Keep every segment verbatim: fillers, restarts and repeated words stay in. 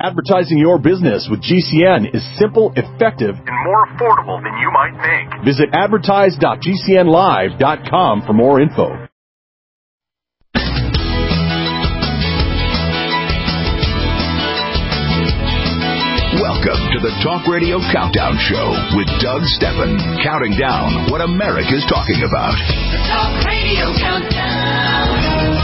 Advertising your business with G C N is simple, effective, and more affordable than you might think. Visit advertise dot g c n live dot com for more info. Welcome to the Talk Radio Countdown Show with Doug Steffen, counting down what America's talking about. The Talk Radio Countdown.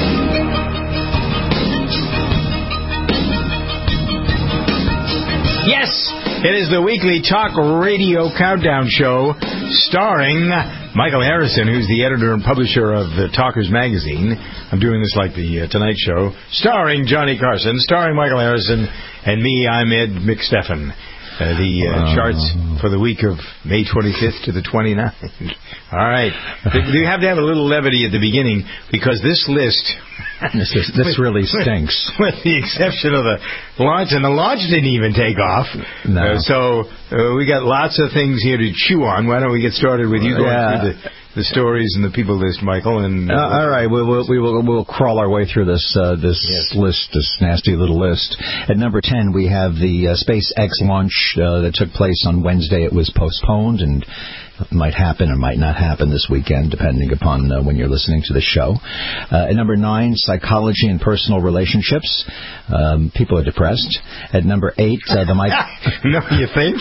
Yes, it is the weekly Talk Radio Countdown Show starring Michael Harrison, who's the editor and publisher of the Talkers Magazine. I'm doing this like the uh, Tonight Show. Starring Johnny Carson, starring Michael Harrison, and me, I'm Ed McSteffen. Uh, the uh, uh, charts for the week of May twenty-fifth to the twenty-ninth. All right. You have to have a little levity at the beginning because this list... This, is, this really stinks. With the exception of the launch, and the launch didn't even take off. No. Uh, so uh, we got lots of things here to chew on. Why don't we get started with you going yeah. through the... The stories and the people list, Michael. And uh, uh, all right, we'll, we'll, we will we'll crawl our way through this uh, this yes. list, this nasty little list. At number ten, we have the uh, SpaceX launch uh, that took place on Wednesday. It was postponed and it might happen or might not happen this weekend, depending upon uh, when you're listening to the show. Uh, at number nine, psychology and personal relationships. Um, people are depressed. At number eight, uh, the Mike. No, you think?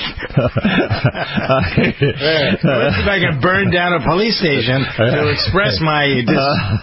Let's see if I can burn down a police station to express my dis-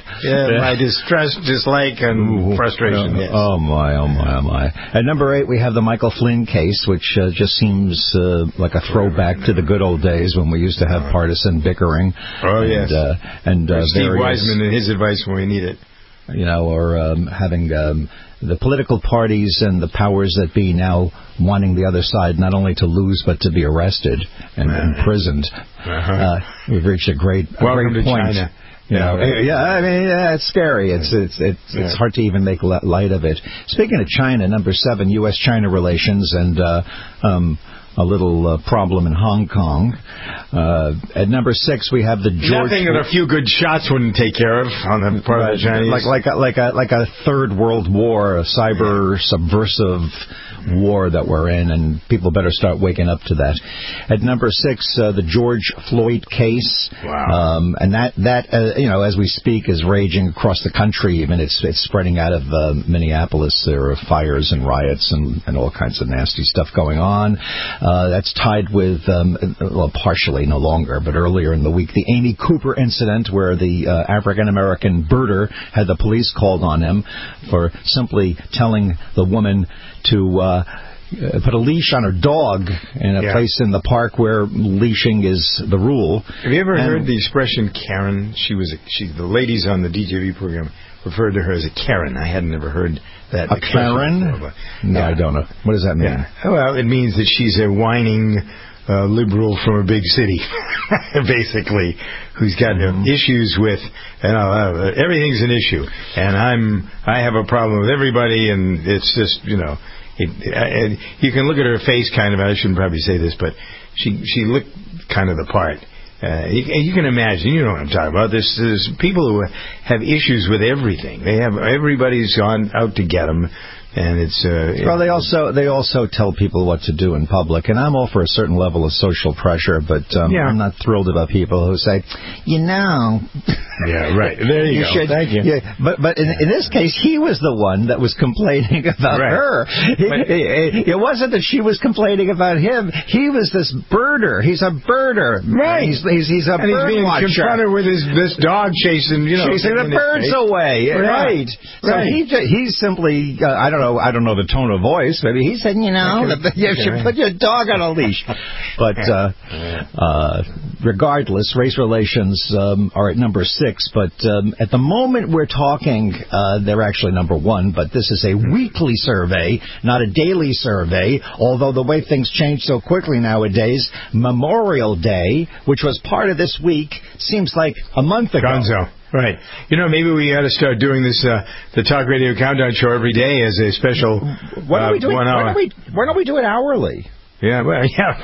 uh, my distress, dislike, and Ooh, frustration. Uh, yes. Oh my, oh my, oh my! At number eight, we have the Michael Flynn case, which uh, just seems uh, like a throwback to the good old days when we used to have partisan bickering. Oh and, yes, uh, and uh, Steve various, Wiseman and his advice when we need it. You know, or um, having um, the political parties and the powers that be now wanting the other side not only to lose but to be arrested and uh-huh. imprisoned. Uh-huh. Uh, we've reached a great, a Welcome great to point. China. You know, yeah, yeah, I mean, yeah, it's scary. It's it's it's yeah. it's hard to even make light of it. Speaking of China, number seven, U S China relations and uh, um, a little uh, problem in Hong Kong. Uh, at number six, we have the George. Nothing that a few good shots wouldn't take care of on the part right. of the Chinese. Like like a, like a like a third world war, a cyber subversive war that we're in, and people better start waking up to that. At number six, uh, the George Floyd case. Wow. Um, and that that uh, you know, as we speak, is raging across the country. Even it's it's spreading out of uh, Minneapolis. There are fires and riots and, and all kinds of nasty stuff going on. Uh, that's tied with um, well, partially no longer, but earlier in the week, the Amy Cooper incident, where the uh, African American birder had the police called on him for simply telling the woman to uh, put a leash on her dog in a yeah. place in the park where leashing is the rule. Have you ever and, heard the expression Karen? She was a, she. The ladies on the D J V program referred to her as a Karen. I hadn't ever heard that. A Karen? Before, no, yeah. I don't know. What does that mean? Yeah. Well, it means that she's a whining uh, liberal from a big city, basically, who's got mm-hmm. issues with, you know, uh, everything's an issue, and I'm I have a problem with everybody, and it's just, you know. It, it, you can look at her face, kind of. I shouldn't probably say this, but she she looked kind of the part. Uh, you, you can imagine. You know what I'm talking about. There's, there's people who have issues with everything. They have everybody's gone out to get them. And it's uh, well, they also they also tell people what to do in public, and I'm all for a certain level of social pressure, but um, yeah. I'm not thrilled about people who say, you know, yeah, right. There you, you go. Should, Thank you. Yeah, but but in, in this case, he was the one that was complaining about right. her. It, it, it wasn't that she was complaining about him. He was this birder. He's a birder. Right. He's he's, he's a and bird he's being watcher. confronted with his this dog chasing you know chasing the birds away. Right. Right. So right. he he's simply uh, I don't know. I don't know the tone of voice. Maybe he said, you know, okay. you should put your dog on a leash. But uh, uh, regardless, race relations um, are at number six. But um, at the moment we're talking, uh, they're actually number one. But this is a weekly survey, not a daily survey. Although the way things change so quickly nowadays, Memorial Day, which was part of this week, seems like a month ago. Gonzo. Right. You know, maybe we ought to start doing this, uh, the Talk Radio Countdown Show every day as a special why don't we do uh, it, one hour. Why don't we, why don't we do it hourly? Yeah, well, yeah.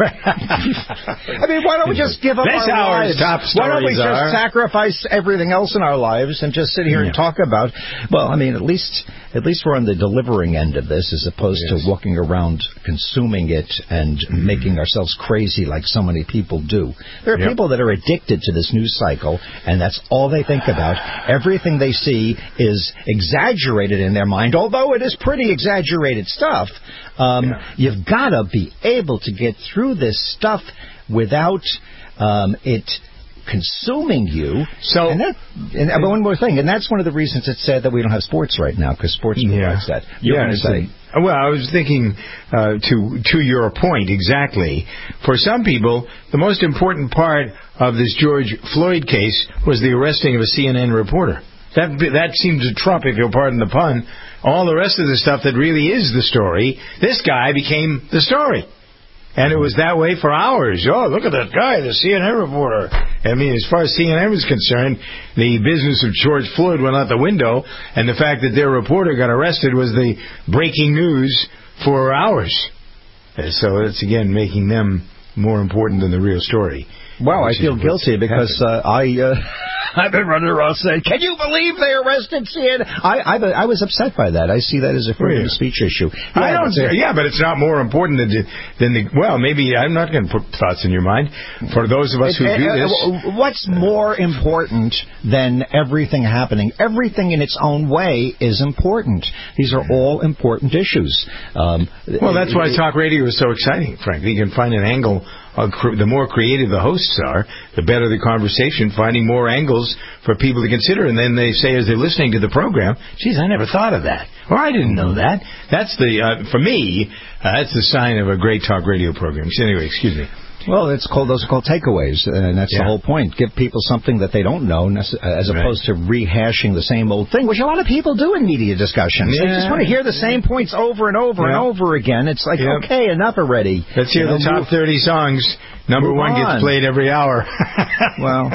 I mean, why don't we just give up This our hour's lives? top Why don't we stories just are- sacrifice everything else in our lives and just sit here Yeah. and talk about? Well, I mean, at least at least we're on the delivering end of this, as opposed Yes. to walking around consuming it and Mm-hmm. making ourselves crazy like so many people do. There are Yep. people that are addicted to this news cycle, and that's all they think about. Everything they see is exaggerated in their mind, although it is pretty exaggerated stuff. Um, Yeah. You've got to be able to get through this stuff without um, it consuming you. So- and, that, and uh, but one more thing, and that's one of the reasons it's sad that we don't have sports right now, because sports provides that. You're yeah, going to it's say. a- well, I was thinking uh, to to your point exactly. For some people, the most important part of this George Floyd case was the arresting of a C N N reporter. That that seems to trump, if you'll pardon the pun, all the rest of the stuff that really is the story. This guy became the story. And it was that way for hours. Oh, look at that guy, the C N N reporter. I mean, as far as C N N was concerned, the business of George Floyd went out the window, and the fact that their reporter got arrested was the breaking news for hours. And so it's, again, making them more important than the real story. Well, I Which is feel what's guilty because uh, I uh, I've been running around saying, "Can you believe they arrested C N N?" I, I I was upset by that. I see that as a freedom of speech issue. Yeah, I don't. but, uh, Yeah, but it's not more important than the, than the. Well, maybe I'm not going to put thoughts in your mind. For those of us who Uh, do uh, this, uh, what's more important than everything happening? Everything in its own way is important. These are all important issues. Um, well, that's why talk radio is so exciting. Frankly, you can find an angle. Uh, cr- the more creative the hosts are, the better the conversation, finding more angles for people to consider. And then they say, as they're listening to the program, geez, I never thought of that. Or I didn't know that. That's the, uh, for me, uh, that's the sign of a great talk radio program. So anyway, excuse me. Well, it's called those are called takeaways, and that's Yeah. the whole point. Give people something that they don't know, as Right. opposed to rehashing the same old thing, which a lot of people do in media discussions. They Yeah. just want to hear the same points over and over Yeah. and over again. It's like, Yeah. okay, enough already. Let's hear You know, the top move- thirty songs. Number move one on. gets played every hour. Well.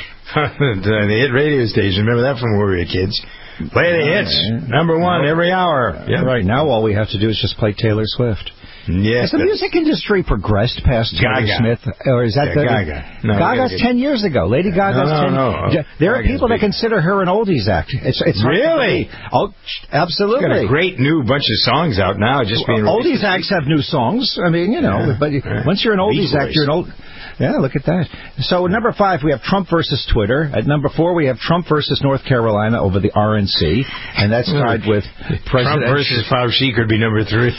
the hit radio station. Remember that from when we were kids? Play the hits. Number one every hour. Yeah. Right now, all we have to do is just play Taylor Swift. Yes. Has the music industry progressed past Taylor Gaga. Smith, or is that Yeah, the Gaga. No, Gaga's Gaga. ten years ago? Lady Gaga's No, no, ten. no. D- There are Gaga's people that big. consider her an oldies act. It's it's hard to Really? believe. Oh, absolutely. Got a great new bunch of songs out now. Just being Well, released. oldies acts have new songs. I mean, you know, Yeah, but you- yeah. once you're an oldies Beach act, Boys. you're an old. Yeah, look at that. So at number five, we have Trump versus Twitter. At number four, we have Trump versus North Carolina over the R N C, and that's tied with Trump President versus Fauci could be number three.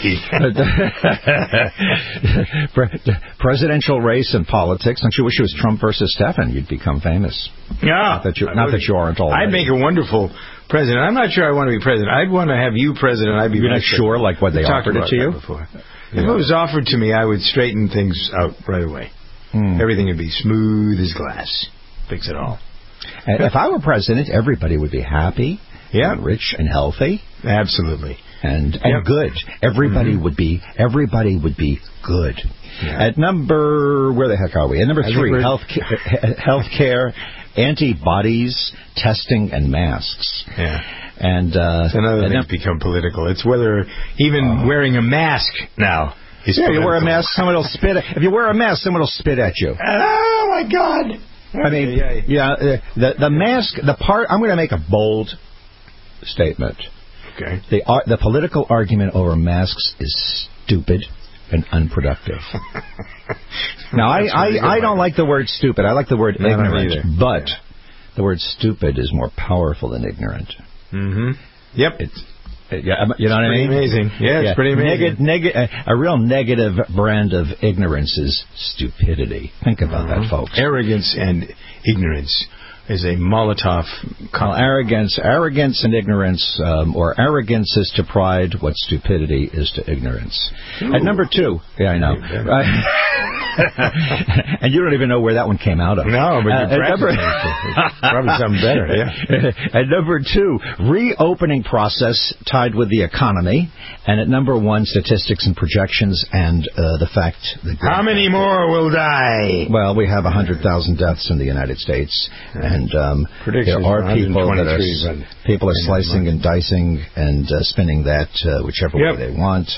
Pre- presidential race and politics. Don't you wish it was Trump versus Stefan? You'd become famous. Yeah. Not that you, not that you aren't already. I'd make a wonderful president. I'm not sure I want to be president. I'd want to have you president. I'd be You're not vice sure, president. like, when they We talked offered it about to that you? Before. If it was offered to me, I would straighten things out right away. Hmm. Everything would be smooth as glass. Fix it all. And if I were president, everybody would be happy, Yeah. and rich, and healthy. Absolutely. And and Yep. good. Everybody Mm-hmm. would be everybody would be good. Yeah. At number where the heck are we? At number I think three, we're- health health care, antibodies, testing, and masks. Yeah. And uh, It's another and thing num- that's become political. It's whether even wearing a mask now is yeah, you wear a political. mask, someone will spit. At, if you wear a mask, someone will spit at you. Oh, my God. I mean, yeah, uh, the the mask, the part. I'm going to make a bold statement. Okay. The ar- the political argument over masks is stupid and unproductive. Now, I, That's really good I, I don't one. like the word stupid. I like the word No, I don't ignorant. either. But Yeah. the word stupid is more powerful than ignorant. Mm-hmm. Yep. It's yeah, you know what I pretty mean? amazing. Yeah, it's pretty amazing. Neg- neg- a real negative brand of ignorance is stupidity. Think about that, folks. Arrogance and ignorance is a Molotov Well, cocktail. arrogance, arrogance and ignorance, um, or arrogance is to pride what stupidity is to ignorance. Ooh. At number two, yeah, I know. Yeah. Right. And you don't even know where that one came out of. No, but Uh, you're at number- practicing. Probably something better, yeah. At number two, reopening process tied with the economy. And at number one, statistics and projections and uh, the fact that... How many more will die? Well, we have one hundred thousand deaths in the United States, and um, Predictions there are for people that are one hundred twenty-three, but- people are slicing and dicing and uh, spinning that uh, whichever Yep. way they want.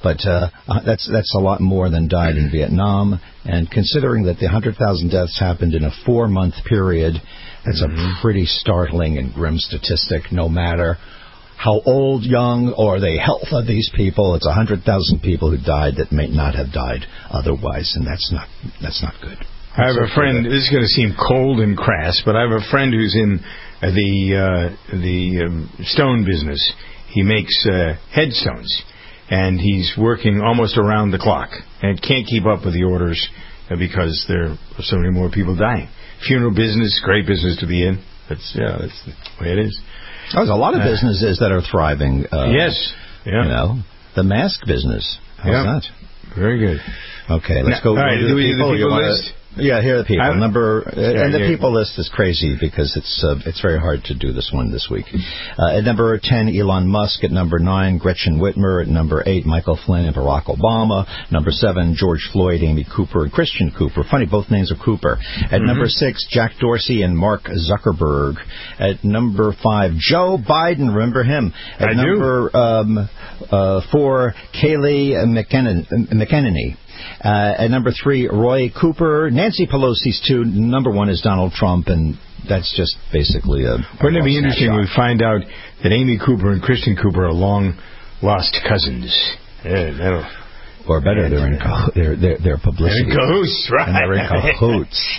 But uh, that's that's a lot more than died in Vietnam. And considering that the one hundred thousand deaths happened in a four-month period, that's mm-hmm. a pretty startling and grim statistic, no matter how old, young, or the health of these people. It's one hundred thousand people who died that may not have died otherwise, and that's not that's not good. I have a friend, this is going to seem cold and crass, but I have a friend who's in the uh, the um, stone business. He makes uh, headstones, and he's working almost around the clock and can't keep up with the orders because there are so many more people dying. Funeral business, great business to be in. That's, yeah, that's the way it is. There's a lot of businesses that are thriving. Uh, yes. Yeah. You know, the mask business. How's yeah. that? Very good. Okay, let's now, go. All right, do we do the people wanna, list? Yeah, here are the people. I'm, Number uh, yeah, and the yeah. people list is crazy because it's uh, it's very hard to do this one this week. Uh, at number ten, Elon Musk. At number nine, Gretchen Whitmer. At number eight, Michael Flynn and Barack Obama. Number seven, George Floyd, Amy Cooper, and Christian Cooper. Funny, both names are Cooper. At mm-hmm. number six, Jack Dorsey and Mark Zuckerberg. At number five, Joe Biden. Remember him? At I number do. Um, uh, four, Kayleigh McEnany. Uh, at number three, Roy Cooper. Nancy Pelosi's two. Number one is Donald Trump, and that's just basically a... Wouldn't it be interesting if we find out that Amy Cooper and Christian Cooper are long-lost cousins? Yeah, that'll... Or better, they're in caho- they're, they're, they're publicity. They're in cahoots, right? And they're in cahoots.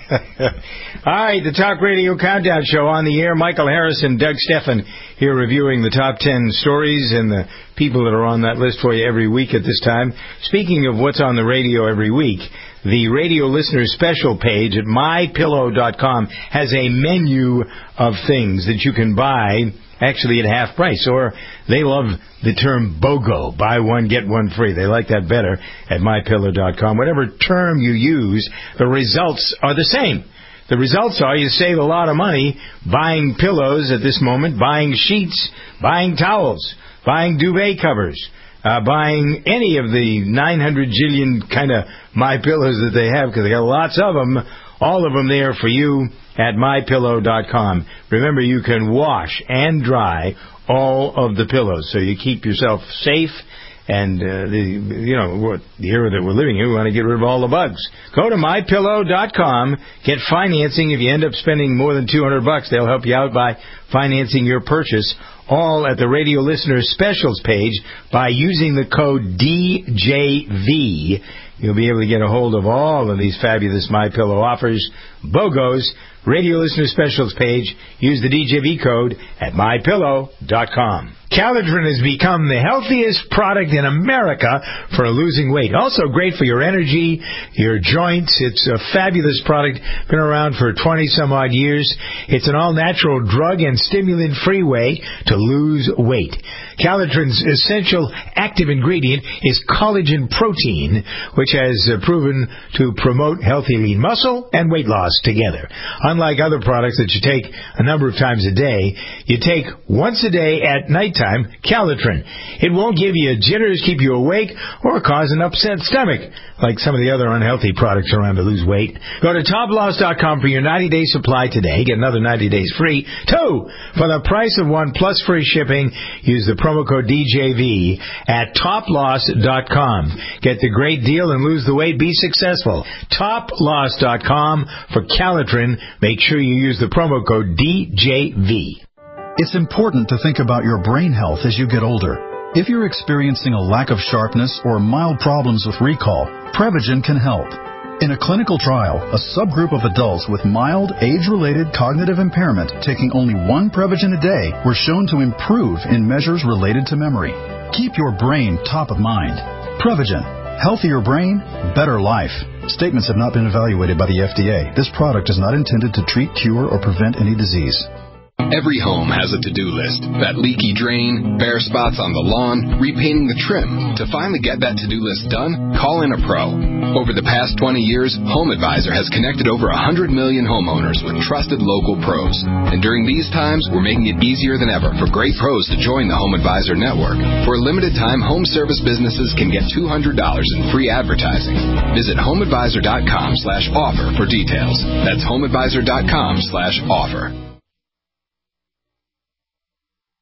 All right, the Talk Radio Countdown Show on the air. Michael Harris and Doug Stephan here reviewing the top ten stories and the people that are on that list for you every week at this time. Speaking of what's on the radio every week, the radio listener special page at my pillow dot com has a menu of things that you can buy actually at half price, or they love the term BOGO, buy one, get one free. They like that better at my pillow dot com. Whatever term you use, the results are the same. The results are you save a lot of money buying pillows at this moment, buying sheets, buying towels, buying duvet covers, uh, buying any of the nine hundred jillion kind of My Pillows that they have, because they got lots of them, all of them there for you at my pillow dot com. Remember, you can wash and dry all of the pillows, so you keep yourself safe. And uh, the you know what, the era that we're living in, we want to get rid of all the bugs. Go to my pillow dot com. Get financing. If you end up spending more than two hundred bucks, they'll help you out by financing your purchase. All at the Radio Listener Specials page by using the code D J V. You'll be able to get a hold of all of these fabulous MyPillow offers. BOGOs, Radio Listener Specials page. Use the D J V code at my pillow dot com. Caladrin has become the healthiest product in America for losing weight. Also great for your energy, your joints. It's a fabulous product. Been around for twenty-some-odd years. It's an all-natural drug and stimulant-free way to lose weight. Caladrin's essential active ingredient is collagen protein, which has uh, proven to promote healthy lean muscle and weight loss together. Unlike other products that you take a number of times a day, you take once a day at nighttime Caladrin. It won't give you jitters, keep you awake, or cause an upset stomach, like some of the other unhealthy products around to lose weight. Go to top loss dot com for your ninety-day supply today. Get another ninety days free. Two, for the price of one plus free shipping, use the promo code D J V at top loss dot com. Get the great deal and lose the weight. Be successful. top loss dot com for Caladrin. Make sure you use the promo code D J V. It's important to think about your brain health as you get older. If you're experiencing a lack of sharpness or mild problems with recall, Prevagen can help. In a clinical trial, a subgroup of adults with mild, age-related cognitive impairment taking only one Prevagen a day were shown to improve in measures related to memory. Keep your brain top of mind. Prevagen. Healthier brain, better life. Statements have not been evaluated by the F D A. This product is not intended to treat, cure, or prevent any disease. Every home has a to-do list. That leaky drain, bare spots on the lawn, repainting the trim. To finally get that to-do list done, call in a pro. Over the past twenty years, HomeAdvisor has connected over one hundred million homeowners with trusted local pros. And during these times, we're making it easier than ever for great pros to join the HomeAdvisor network. For a limited time, home service businesses can get two hundred dollars in free advertising. Visit homeadvisor dot com slash offer for details. That's homeadvisor dot com slash offer.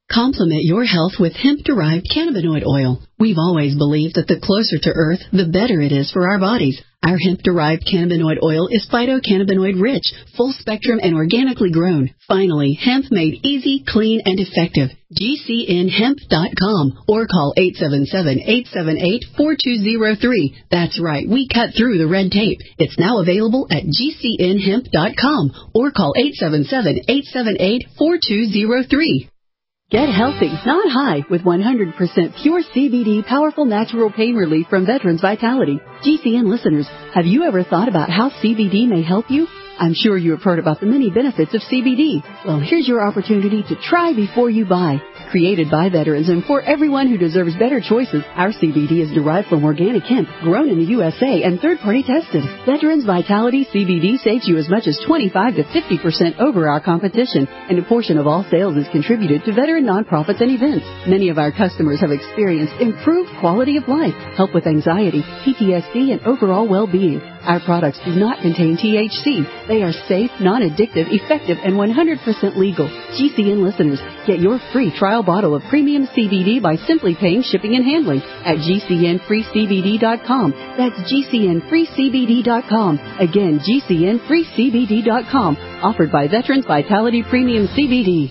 Complement your health with hemp-derived cannabinoid oil. We've always believed that the closer to Earth, the better it is for our bodies. Our hemp-derived cannabinoid oil is phytocannabinoid-rich, full-spectrum, and organically grown. Finally, hemp made easy, clean, and effective. G C N hemp dot com or call eight seven seven, eight seven eight, four two zero three. That's right, we cut through the red tape. It's now available at G C N hemp dot com or call eight seven seven, eight seven eight, four two zero three. Get healthy, not high, with one hundred percent pure C B D powerful natural pain relief from Veterans Vitality. G C N listeners, have you ever thought about how C B D may help you? I'm sure you have heard about the many benefits of C B D. Well, here's your opportunity to try before you buy. Created by veterans and for everyone who deserves better choices, our C B D is derived from organic hemp, grown in the U S A and third-party tested. Veterans Vitality C B D saves you as much as twenty-five to fifty percent over our competition, and a portion of all sales is contributed to veteran nonprofits and events. Many of our customers have experienced improved quality of life, help with anxiety, P T S D, and overall well-being. Our products do not contain T H C. They are safe, non-addictive, effective, and one hundred percent legal. G C N listeners, get your free trial bottle of premium C B D by simply paying shipping and handling at G C N free C B D dot com. That's G C N free C B D dot com. Again, G C N free C B D dot com. Offered by Veterans Vitality Premium C B D.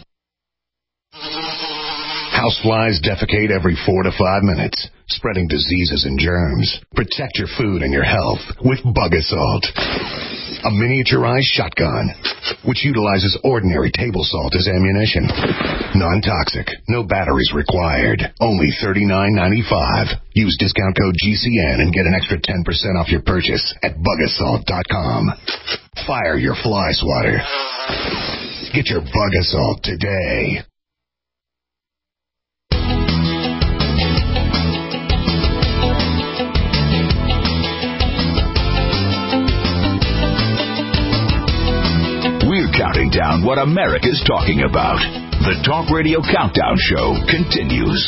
Houseflies defecate every four to five minutes, spreading diseases and germs. Protect your food and your health with Bug Assault, a miniaturized shotgun which utilizes ordinary table salt as ammunition. Non-toxic, no batteries required. Only thirty-nine ninety-five. Use discount code G C N and get an extra ten percent off your purchase at bug assault dot com. Fire your fly swatter. Get your Bug Assault today. We're counting down what America's talking about. The Talk Radio Countdown Show continues.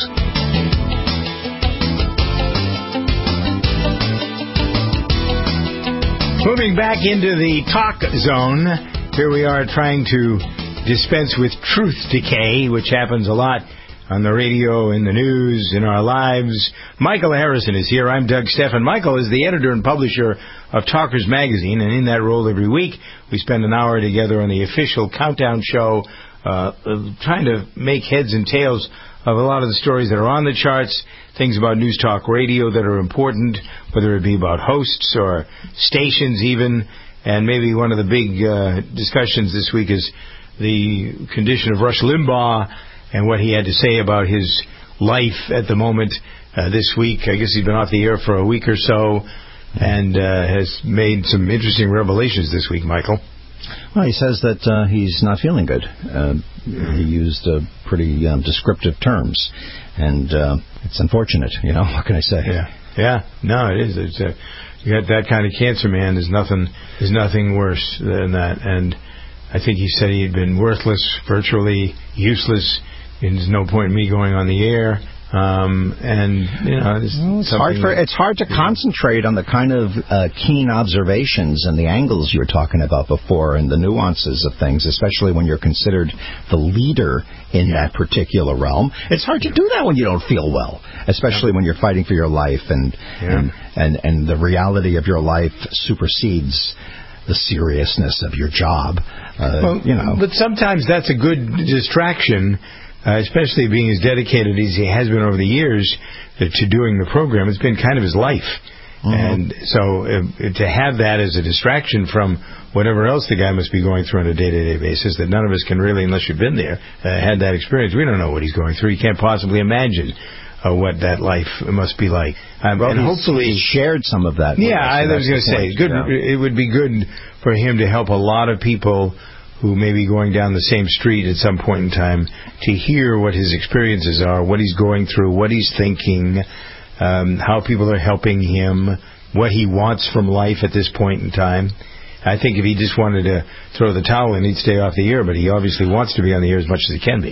Moving back into the talk zone, here we are trying to dispense with truth decay, which happens a lot on the radio, in the news, in our lives. Michael Harrison is here. I'm Doug Stephan. Michael is the editor and publisher of Talkers Magazine, and in that role every week we spend an hour together on the official Countdown Show, uh, trying to make heads and tails of a lot of the stories that are on the charts, things about News Talk Radio that are important, whether it be about hosts or stations even. And maybe one of the big uh, discussions this week is the condition of Rush Limbaugh and what he had to say about his life at the moment uh, this week. I guess he's been off the air for a week or so and uh, has made some interesting revelations this week, Michael. Well, he says that uh, he's not feeling good. Uh, he used uh, pretty um, descriptive terms, and uh, it's unfortunate. You know, what can I say? Yeah, yeah, no, it is. It's a, you got that kind of cancer, man. There's nothing. There's nothing worse than that. And I think he said he had been worthless, virtually useless. And there's no point in me going on the air. Um, and, you know, it's, well, it's hard for it's hard to yeah. concentrate on the kind of uh, keen observations and the angles you were talking about before and the nuances of things, especially when you're considered the leader in yeah. that particular realm. It's hard to do that when you don't feel well, especially yeah. when you're fighting for your life and, yeah. and, and, and the reality of your life supersedes the seriousness of your job. Uh, well, you know. But sometimes that's a good distraction. Uh, especially being as dedicated as he has been over the years uh, to doing the program. It's been kind of his life. Mm-hmm. And so uh, to have that as a distraction from whatever else the guy must be going through on a day-to-day basis that none of us can really, unless you've been there, uh, had that experience. We don't know what he's going through. You can't possibly imagine uh, what that life must be like. Um, well, and hopefully shared some of that. Yeah, us, I was going to say, good. Yeah. It would be good for him to help a lot of people who may be going down the same street at some point in time to hear what his experiences are, what he's going through, what he's thinking, um, how people are helping him, what he wants from life at this point in time. I think if he just wanted to throw the towel in, he'd stay off the air, but he obviously wants to be on the air as much as he can be.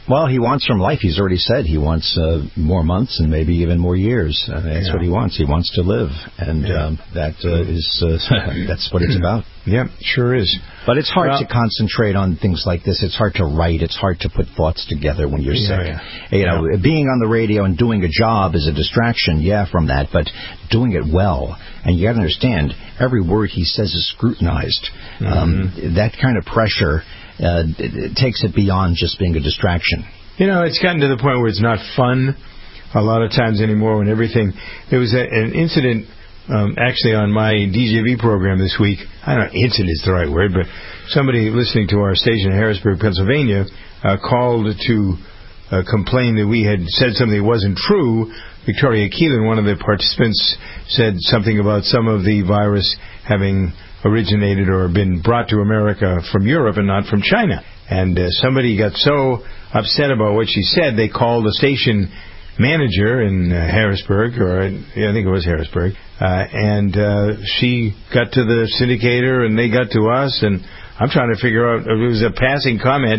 Well, he wants from life. He's already said he wants uh, more months and maybe even more years. Uh, that's yeah. what he wants. He wants to live, and yeah. um, that uh, is uh, that's what it's about. Yeah, sure is. But it's hard well, to concentrate on things like this. It's hard to write. It's hard to put thoughts together when you're sick. Yeah, yeah. You know, yeah. being on the radio and doing a job is a distraction, yeah, from that, but doing it well. And you got to understand, every word he says is scrutinized. Mm-hmm. Um, that kind of pressure uh, it, it takes it beyond just being a distraction. You know, it's gotten to the point where it's not fun a lot of times anymore when everything... There was a, an incident... Um, actually, on my D J V program this week, I don't know, incident is the right word, but somebody listening to our station in Harrisburg, Pennsylvania, uh, called to uh, complain that we had said something that wasn't true. Victoria Keelan, one of the participants, said something about some of the virus having originated or been brought to America from Europe and not from China. And uh, somebody got so upset about what she said, they called the station manager in uh, Harrisburg, or yeah, I think it was Harrisburg, uh, and uh, she got to the syndicator, and they got to us, and I'm trying to figure out, it was a passing comment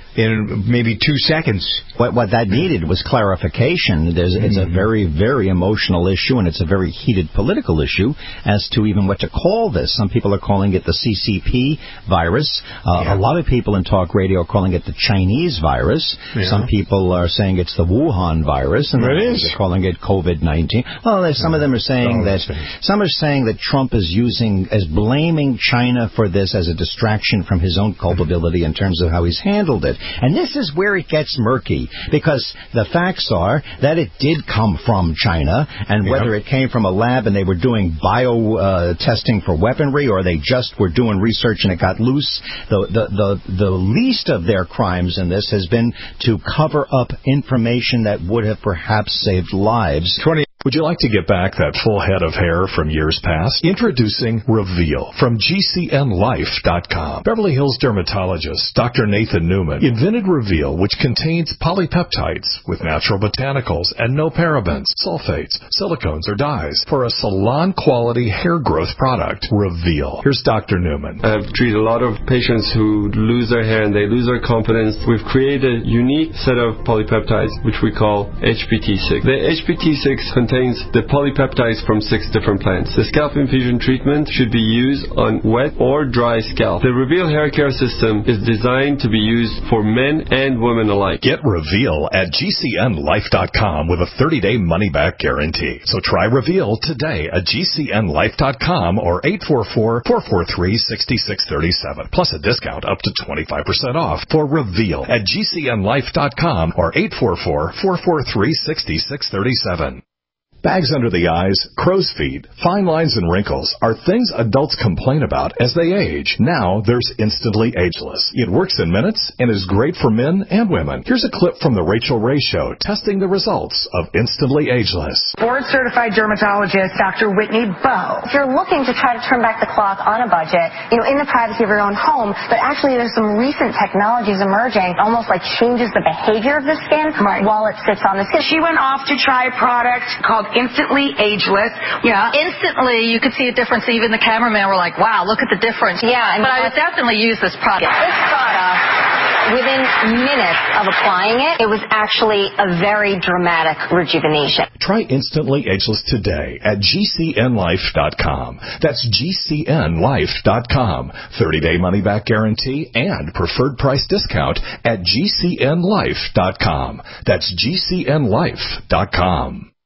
in maybe two seconds. What what that needed was clarification. There's, mm-hmm. It's a very, very emotional issue, and it's a very heated political issue as to even what to call this. Some people are calling it the C C P virus. Uh, yeah. A lot of people in talk radio are calling it the Chinese virus. Yeah. Some people are saying it's the Wuhan virus, and it is. They're calling it COVID nineteen. Well, there's, some of them are saying oh, that some are saying that Trump is using, is blaming China for this as a distraction from his own culpability in terms of how he's handled it. And this is where it gets murky, because the facts are that it did come from China, and whether yep. it came from a lab and they were doing bio uh, testing for weaponry, or they just were doing research and it got loose, the, the, the, the least of their crimes in this has been to cover up information that would have perhaps saved lives. twenty Would you like to get back that full head of hair from years past? Introducing Reveal from G C N Life dot com. Beverly Hills dermatologist Doctor Nathan Newman invented Reveal, which contains polypeptides with natural botanicals and no parabens, sulfates, silicones, or dyes for a salon-quality hair growth product. Reveal. Here's Doctor Newman. I've treated a lot of patients who lose their hair and they lose their confidence. We've created a unique set of polypeptides, which we call H P T six. The H P T six contains the polypeptides from six different plants. The scalp infusion treatment should be used on wet or dry scalp. The Reveal hair care system is designed to be used for men and women alike. Get Reveal at G C N Life dot com with a thirty-day money-back guarantee. So try Reveal today at G C N Life dot com or eight four four, four four three, six six three seven. Plus a discount up to twenty-five percent off for Reveal at G C N Life dot com or eight four four, four four three, six six three seven. Bags under the eyes, crow's feet, fine lines, and wrinkles are things adults complain about as they age. Now there's Instantly Ageless. It works in minutes and is great for men and women. Here's a clip from The Rachel Ray Show testing the results of Instantly Ageless. Board-certified dermatologist Doctor Whitney Bowe. If you're looking to try to turn back the clock on a budget, you know, in the privacy of your own home, but actually there's some recent technologies emerging, almost like changes the behavior of the skin right. while it sits on the skin. She went off to try a product called Instantly Ageless. Yeah. Instantly, you could see a difference. Even the cameraman were like, wow, look at the difference. Yeah. And but I would definitely use this product. This product, within minutes of applying it, it was actually a very dramatic rejuvenation. Try Instantly Ageless today at G C N Life dot com. That's G C N Life dot com. thirty-day money-back guarantee and preferred price discount at G C N Life dot com. That's G C N Life dot com.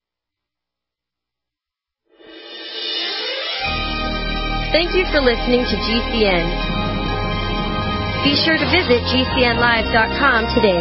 Thank you for listening to G C N. Be sure to visit G C N Live dot com today.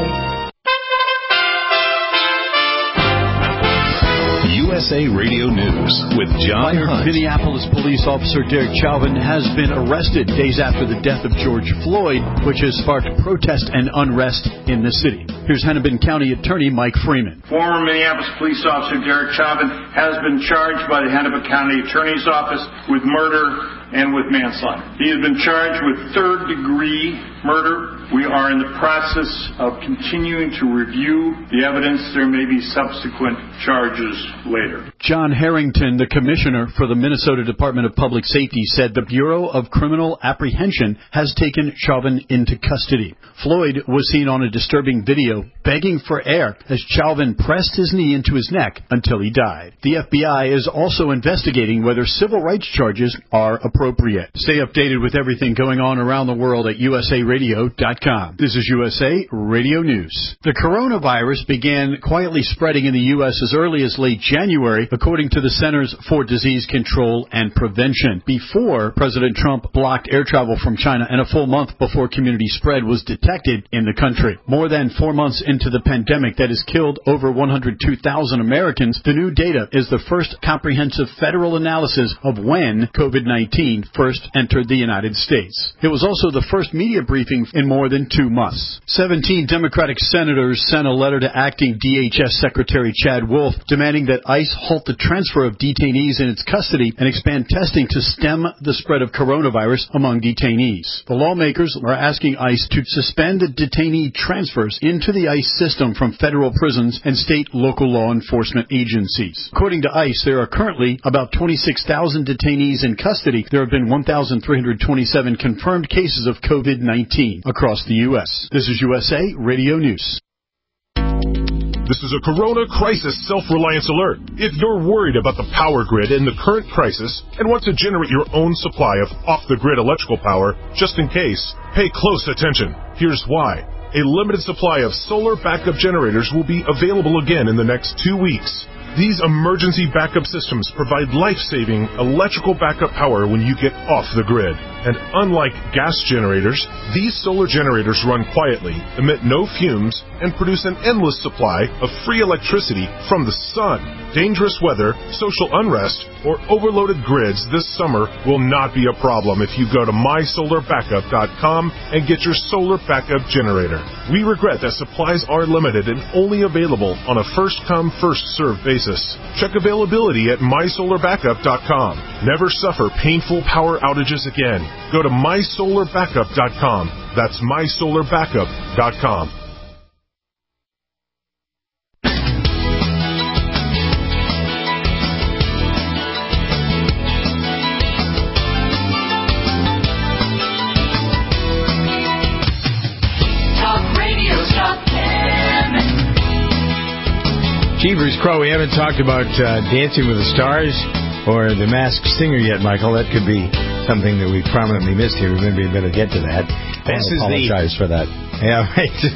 U S A Radio News with John Hunt. Minneapolis police officer Derek Chauvin has been arrested days after the death of George Floyd, which has sparked protest and unrest in the city. Here's Hennepin County Attorney Mike Freeman. Former Minneapolis police officer Derek Chauvin has been charged by the Hennepin County Attorney's Office with murder and with manslaughter. He has been charged with third-degree murder. We are in the process of continuing to review the evidence. There may be subsequent charges later. generator. John Harrington, the commissioner for the Minnesota Department of Public Safety, said the Bureau of Criminal Apprehension has taken Chauvin into custody. Floyd was seen on a disturbing video begging for air as Chauvin pressed his knee into his neck until he died. The F B I is also investigating whether civil rights charges are appropriate. Stay updated with everything going on around the world at U S A radio dot com. This is U S A Radio News. The coronavirus began quietly spreading in the U S as early as late January, according to the Centers for Disease Control and Prevention, before President Trump blocked air travel from China and a full month before community spread was detected in the country. More than four months into the pandemic that has killed over one hundred two thousand Americans, the new data is the first comprehensive federal analysis of when COVID nineteen first entered the United States. It was also the first media briefing in more than two months. seventeen Democratic senators sent a letter to acting D H S Secretary Chad Wolf demanding that ICE halt the transfer of detainees in its custody and expand testing to stem the spread of coronavirus among detainees. The lawmakers are asking ICE to suspend the detainee transfers into the ICE system from federal prisons and state local law enforcement agencies. According to ICE, there are currently about twenty-six thousand detainees in custody. There have been one thousand three hundred twenty-seven confirmed cases of COVID nineteen across the U S. This is U S A Radio News. This is a Corona Crisis Self-Reliance Alert. If you're worried about the power grid in the current crisis and want to generate your own supply of off-the-grid electrical power, just in case, pay close attention. Here's why. A limited supply of solar backup generators will be available again in the next two weeks. These emergency backup systems provide life-saving electrical backup power when you get off the grid. And unlike gas generators, these solar generators run quietly, emit no fumes, and produce an endless supply of free electricity from the sun. Dangerous weather, social unrest, or overloaded grids this summer will not be a problem if you go to my solar backup dot com and get your solar backup generator. We regret that supplies are limited and only available on a first-come, first-served basis. Check availability at my solar backup dot com. Never suffer painful power outages again. Go to my solar backup dot com. That's my solar backup dot com. Jeepers Crow, we haven't talked about uh, Dancing with the Stars or The Masked Singer yet, Michael. That could be something that we prominently missed here. Maybe we better get to that. This I apologize the, for that. Yeah,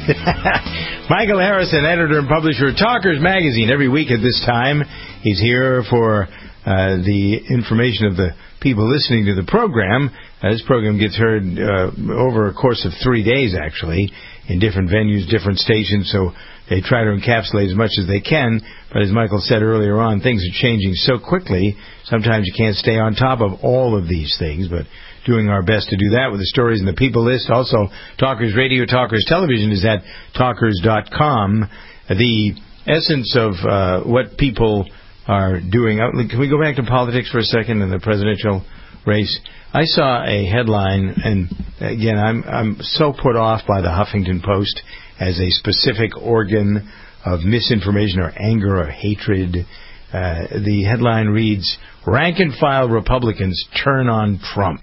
right. Michael Harrison, editor and publisher of Talkers Magazine. Every week at this time, he's here for uh, the information of the people listening to the program. Uh, this program gets heard uh, over a course of three days, actually, in different venues, different stations, so they try to encapsulate as much as they can. But as Michael said earlier on, things are changing so quickly, sometimes you can't stay on top of all of these things, but doing our best to do that with the stories in the People List. Also, Talkers Radio, Talkers Television is at talkers dot com. The essence of uh, what people are doing. Can we go back to politics for a second in the presidential race? I saw a headline, and again, I'm I'm so put off by the Huffington Post as a specific organ of misinformation or anger or hatred. Uh, the headline reads, rank-and-file Republicans turn on Trump.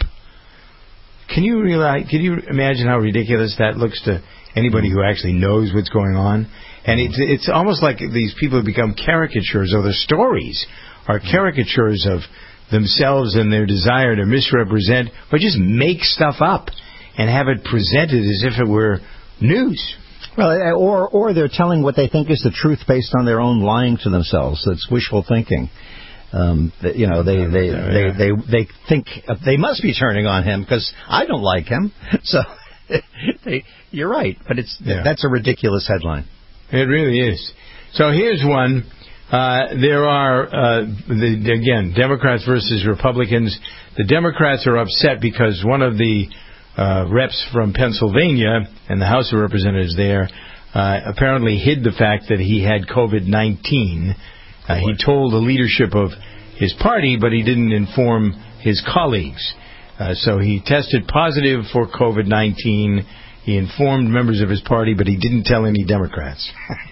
Can you realize, can you imagine how ridiculous that looks to anybody who actually knows what's going on? And it's, it's almost like these people have become caricatures, or their stories are caricatures of themselves and their desire to misrepresent or just make stuff up and have it presented as if it were news. Well, or or they're telling what they think is the truth based on their own lying to themselves. It's wishful thinking. Um, you know, they they, they, they, they think they must be turning on him because I don't like him. So they, you're right, but it's yeah. that's a ridiculous headline. It really is. So here's one. Uh, there are, uh, the, again, Democrats versus Republicans. The Democrats are upset because one of the uh, reps from Pennsylvania and the House of Representatives there uh, apparently hid the fact that he had COVID nineteen. Uh, he told the leadership of his party, but he didn't inform his colleagues. Uh, so he tested positive for COVID nineteen, He informed members of his party, but he didn't tell any Democrats.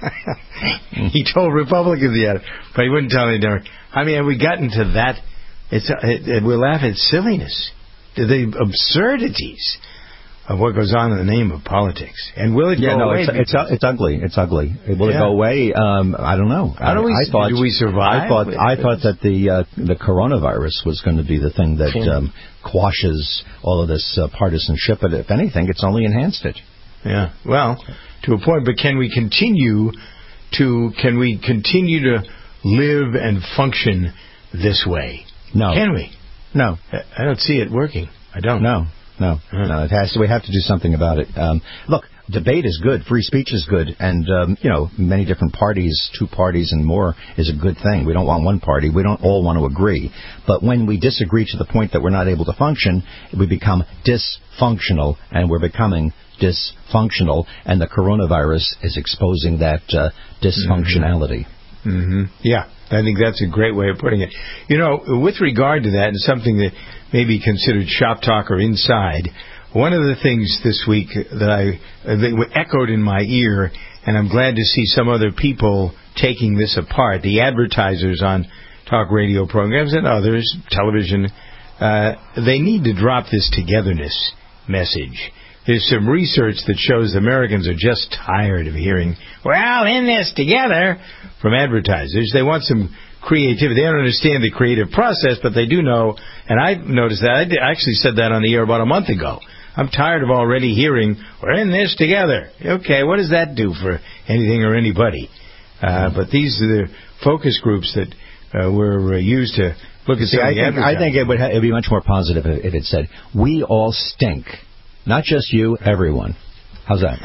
He told Republicans he had it, but he wouldn't tell any Democrats. I mean, have we gotten to that? It's it, it, we laugh at silliness, the absurdities of what goes on in the name of politics. And will it yeah, go no, away? It's, it's, it's ugly. It's ugly. Will Yeah. it go away? Um, I don't know. How I, do we, I thought, do we survive? I thought I thought that the uh, the coronavirus was going to be the thing that um, quashes all of this uh, partisanship, but if anything, it's only enhanced it. Yeah, well, to a point. But can we continue to can we continue to live and function this way? No. Can we? No. I don't see it working. I don't. No. No, no, it has to. We have to do something about it. Um, look, debate is good. Free speech is good. And, um, you know, many different parties, two parties and more, is a good thing. We don't want one party. We don't all want to agree. But when we disagree to the point that we're not able to function, we become dysfunctional, and we're becoming dysfunctional. And the coronavirus is exposing that uh, dysfunctionality. Mm-hmm. Yeah, I think that's a great way of putting it. You know, with regard to that, and something that may be considered shop talk or inside, one of the things this week that I that echoed in my ear, and I'm glad to see some other people taking this apart, the advertisers on talk radio programs and others, television, uh, they need to drop this togetherness message. There's some research that shows Americans are just tired of hearing, well, in this together, from advertisers. They want some creativity. They don't understand the creative process, but they do know, and I noticed that. I, did, I actually said that on the air about a month ago. I'm tired of already hearing, we're in this together. Okay, what does that do for anything or anybody? Uh, but these are the focus groups that uh, were uh, used to look at See, some I of the think, I think it would ha- it'd be much more positive if it said, we all stink. Not just you, everyone. How's that?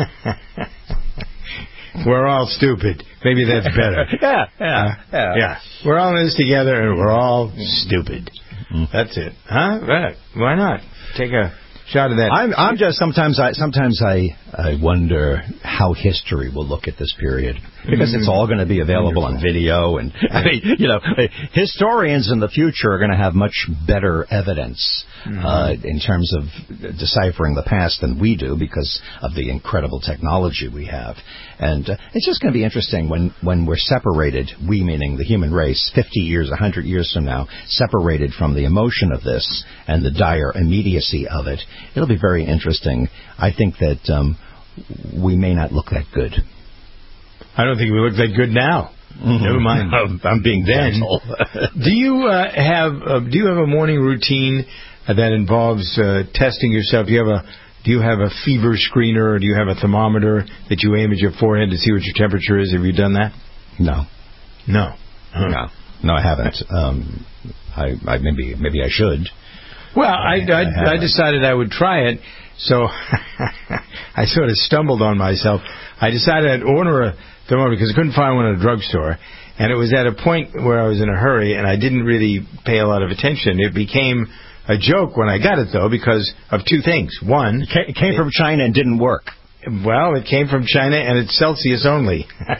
We're all stupid. Maybe that's better. yeah, yeah, uh, yeah. Yeah. We're all in this together, and we're all stupid. Mm. That's it. Huh? Right. Why not? Take a shot at that. I'm, I'm just sometimes I sometimes I I wonder how history will look at this period, because mm-hmm. it's all going to be available Wonderful. on video, and I mean, you know, historians in the future are going to have much better evidence mm-hmm. uh, in terms of deciphering the past than we do, because of the incredible technology we have. And uh, it's just going to be interesting when, when we're separated, we meaning the human race, fifty years, one hundred years from now, separated from the emotion of this and the dire immediacy of it. It'll be very interesting. I think that um, we may not look that good. I don't think we look that good now. Mm-hmm. Never mind. I'm, I'm being gentle. do you uh, have uh, Do you have a morning routine uh, that involves uh, testing yourself? Do you have a Do you have a fever screener, or do you have a thermometer that you aim at your forehead to see what your temperature is? Have you done that? No. No. Huh. No. No, I haven't. Um, I, I maybe maybe I should. Well, I, I, I, I decided I would try it, so I sort of stumbled on myself. I decided I'd order a thermometer because I couldn't find one at a drugstore, and it was at a point where I was in a hurry, and I didn't really pay a lot of attention. It became a joke when I got it, though, because of two things. One, it came from China and didn't work. Well, it came from China, and it's Celsius only. What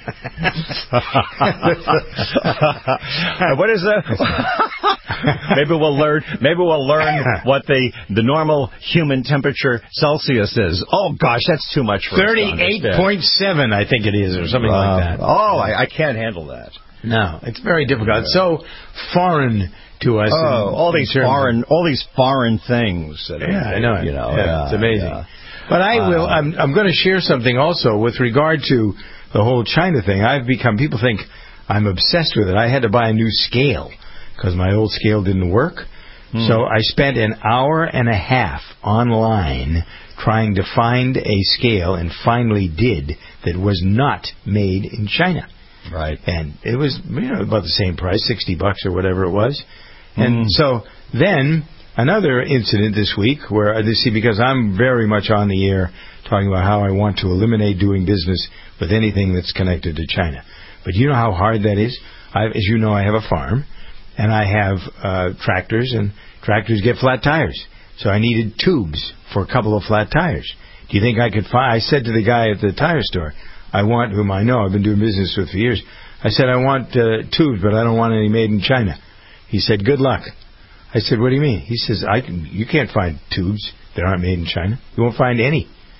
is that? maybe we'll learn. Maybe we'll learn what the the normal human temperature Celsius is. Oh gosh, that's too much for us to understand. thirty-eight point seven, I think it is, or something uh, like that. Oh, I, I can't handle that. No, it's very difficult. It's so foreign to us. Oh, in, all these foreign, of, all these foreign things. That yeah, are, I know. You know, yeah, yeah, it's amazing. Yeah. But I will. I'm, I'm going to share something also with regard to the whole China thing. I've become. People think I'm obsessed with it. I had to buy a new scale because my old scale didn't work. Hmm. So I spent an hour and a half online trying to find a scale, and finally did, that was not made in China. Right. And it was, you know, about the same price, sixty bucks or whatever it was. And mm. so then another incident this week where, this, see, because I'm very much on the air talking about how I want to eliminate doing business with anything that's connected to China. But you know how hard that is? I, as you know, I have a farm, and I have uh, tractors, and tractors get flat tires. So I needed tubes for a couple of flat tires. Do you think I could find... I said to the guy at the tire store, I want, whom I know, I've been doing business with for years, I said, I want uh, tubes, but I don't want any made in China. He said, good luck. I said, what do you mean? He says, I can, you can't find tubes that aren't made in China. You won't find any.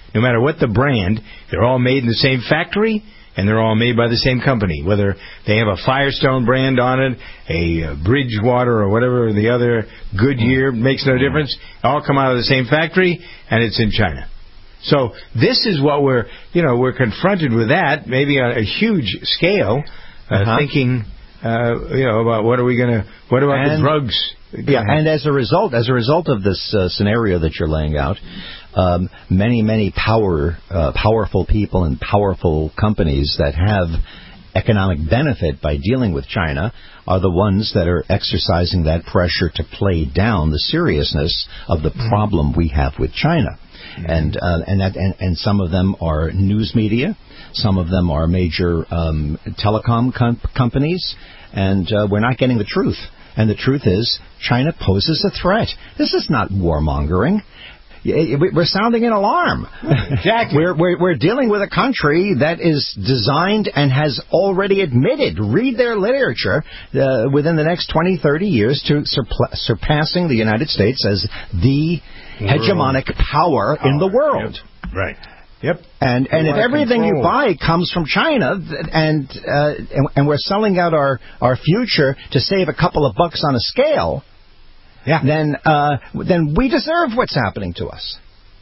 no matter what the brand, they're all made in the same factory, and they're all made by the same company. Whether they have a Firestone brand on it, a Bridgewater or whatever the other, Goodyear, makes no difference. All come out of the same factory, and it's in China. So this is what we're, you know, we're confronted with that, maybe on a huge scale, uh, uh-huh. thinking, uh, you know, about what are we going to, what about and, the drugs? Yeah, and as a result, as a result of this uh, scenario that you're laying out, um, many, many power, uh, powerful people and powerful companies that have economic benefit by dealing with China are the ones that are exercising that pressure to play down the seriousness of the problem we have with China. And uh, and that and, and some of them are news media, some of them are major um, telecom com- companies, and uh, we're not getting the truth. And the truth is, China poses a threat. This is not warmongering. We're sounding an alarm. Exactly. We're, we're we're dealing with a country that is designed and has already admitted, read their literature, uh, within the next twenty, thirty years to surpl- surpassing the United States as the world. hegemonic power, power in the world. Yep. Right. Yep. And and if everything control. you buy comes from China, and, uh, and and we're selling out our, our future to save a couple of bucks on a scale, yeah. then uh, then we deserve what's happening to us.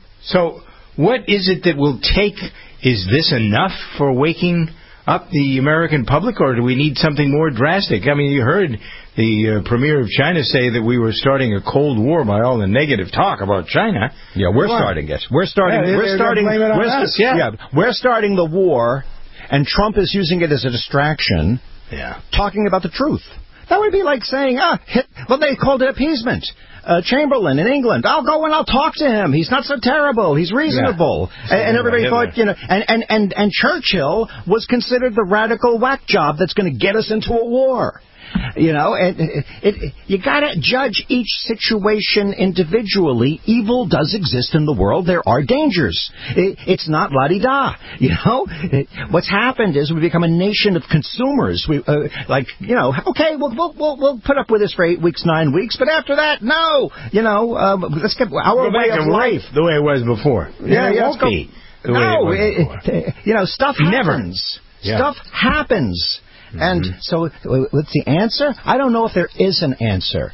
So what is it that will take? Is this enough for waking up the American public, or do we need something more drastic? I mean, you heard the uh, premier of China say that we were starting a Cold War by all the negative talk about China. Yeah, we're Come starting on. it. We're starting. Yeah, we're starting. We're, us, yeah. yeah, we're starting the war, and Trump is using it as a distraction. Yeah, talking about the truth. That would be like saying, ah, hit, well, they called it appeasement. Uh, Chamberlain in England, I'll go and I'll talk to him. He's not so terrible. He's reasonable. Yeah. And, and everybody right, thought, you know, and, and, and, and Churchill was considered the radical whack job that's going to get us into a war. You know, and it, it, you got to judge each situation individually. Evil does exist in the world. There are dangers. It, it's not la-di-da. You know, it, what's happened is we've become a nation of consumers. We uh, like, you know, okay, we'll, we'll we'll we'll put up with this for eight weeks, nine weeks, but after that, no. You know, uh, let's get our go way back of to life the way it was before. Yeah, yeah. It won't be the no, way it was it, you know, stuff happens. Never. Yeah. Stuff happens. And mm-hmm. so what's the answer? I don't know if there is an answer.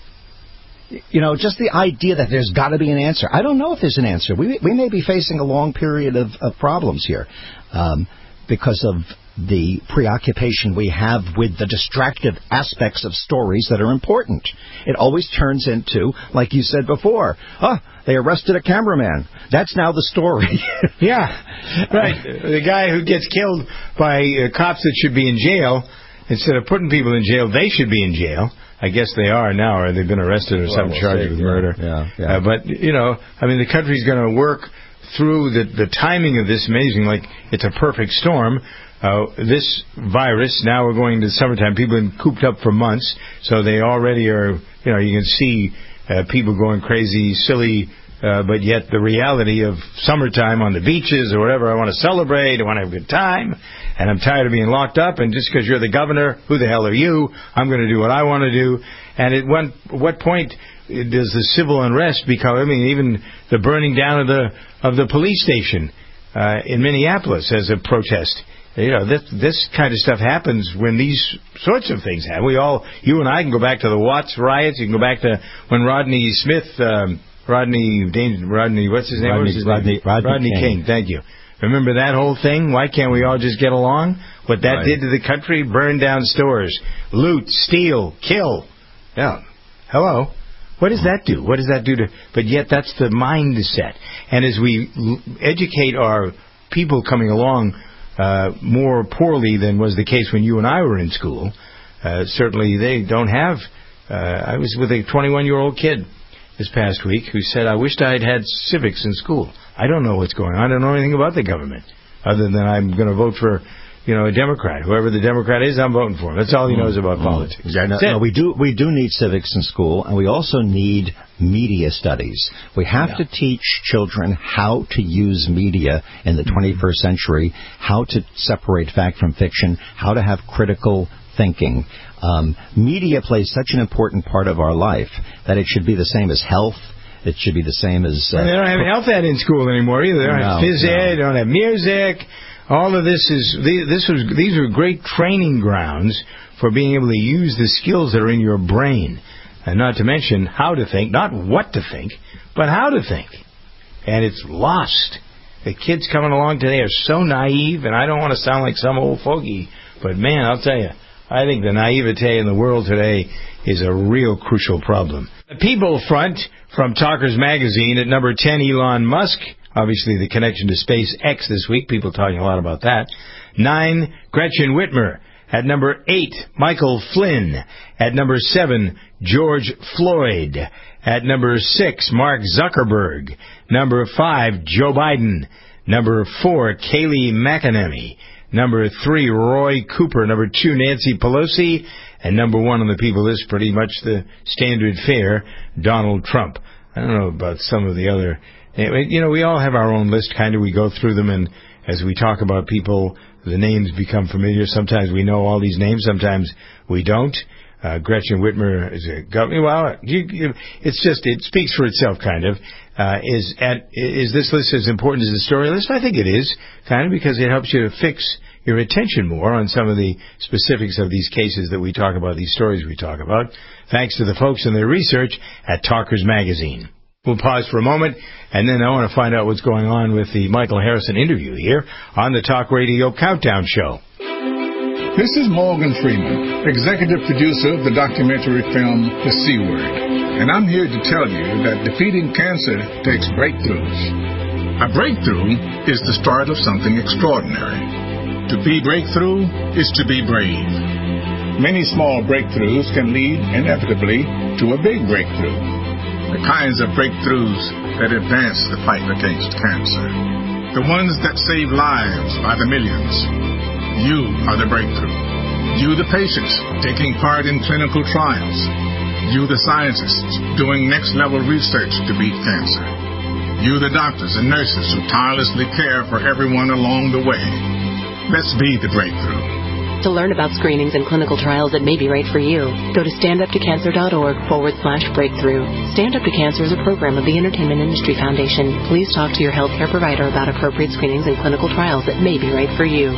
You know, just the idea that there's got to be an answer. I don't know if there's an answer. We we may be facing a long period of, of problems here um, because of the preoccupation we have with the distractive aspects of stories that are important. It always turns into, like you said before, oh, they arrested a cameraman. That's now the story. Yeah, right. The guy who gets killed by uh, cops that should be in jail, instead of putting people in jail, they should be in jail. I guess they are now, or they've been arrested or well, some we'll charged with yeah, murder. Yeah, yeah. Uh, but, you know, I mean, the country's going to work through the, the timing of this amazing, like it's a perfect storm. Uh, this virus, now we're going to summertime, people have been cooped up for months, so they already are, you know, you can see uh, people going crazy, silly, uh, but yet the reality of summertime on the beaches or whatever, I want to celebrate, I want to have a good time, and I'm tired of being locked up, and just because you're the governor, who the hell are you? I'm going to do what I want to do. And at one, what point does the civil unrest become, I mean, even the burning down of the of the police station uh, in Minneapolis as a protest? You know, this, this kind of stuff happens when these sorts of things happen. We all, you and I can go back to the Watts riots. You can go back to when Rodney Smith, um, Rodney, Rodney, what's his name? Rodney, what was his Rodney, name? Rodney, Rodney King. King. Thank you. Remember that whole thing? Why can't we all just get along? What that right. did to the country, burn down stores, loot, steal, kill. Yeah. Hello. What does that do? What does that do to... But yet that's the mindset. And as we educate our people coming along uh, more poorly than was the case when you and I were in school, uh, certainly they don't have... Uh, I was with a twenty-one-year-old kid this past week who said, I wished I'd had civics in school. I don't know what's going on. I don't know anything about the government other than I'm going to vote for, you know, a Democrat. Whoever the Democrat is, I'm voting for him. That's all he knows about mm-hmm. politics. Yeah, no, no, we do we do need civics in school, and we also need media studies. We have yeah. to teach children how to use media in the twenty-first century, how to separate fact from fiction, how to have critical thinking. Um, media plays such an important part of our life that it should be the same as health, It should be the same as... Uh, and they don't have health ed in school anymore either. They don't no, have phys ed, no. they don't have music. All of this is... This was, these are great training grounds for being able to use the skills that are in your brain. And not to mention how to think, not what to think, but how to think. And it's lost. The kids coming along today are so naive, and I don't want to sound like some old fogey, but man, I'll tell you, I think the naivete in the world today is a real crucial problem. The People Front from Talkers Magazine at number ten, Elon Musk. Obviously, the connection to SpaceX this week. People talking a lot about that. Nine, Gretchen Whitmer. At number eight, Michael Flynn. At number seven, George Floyd. At number six, Mark Zuckerberg. Number five, Joe Biden. Number four, Kayleigh McEnany. Number three, Roy Cooper. Number two, Nancy Pelosi. And number one on the people list, pretty much the standard fare, Donald Trump. I don't know about some of the other... You know, we all have our own list, kind of. We go through them, and as we talk about people, the names become familiar. Sometimes we know all these names, sometimes we don't. Uh, Gretchen Whitmer is a governor. Well, you, you, it's just, it speaks for itself, kind of. Uh, is at, is this list as important as the story list? I think it is, kind of, because it helps you to fix your attention more on some of the specifics of these cases that we talk about, these stories we talk about, thanks to the folks in their research at Talkers Magazine. We'll pause for a moment, and then I want to find out what's going on with the Michael Harrison interview here on the Talk Radio Countdown Show. This is Morgan Freeman, executive producer of the documentary film The C Word, and I'm here to tell you that defeating cancer takes breakthroughs. A breakthrough is the start of something extraordinary. To be breakthrough is to be brave. Many small breakthroughs can lead inevitably to a big breakthrough. The kinds of breakthroughs that advance the fight against cancer. The ones that save lives by the millions. You are the breakthrough. You, the patients, taking part in clinical trials. You, the scientists, doing next-level research to beat cancer. You, the doctors and nurses who tirelessly care for everyone along the way. Let's be the breakthrough. To learn about screenings and clinical trials that may be right for you, go to standuptocancer.org forward slash breakthrough. Stand Up to Cancer is a program of the Entertainment Industry Foundation. Please talk to your healthcare provider about appropriate screenings and clinical trials that may be right for you.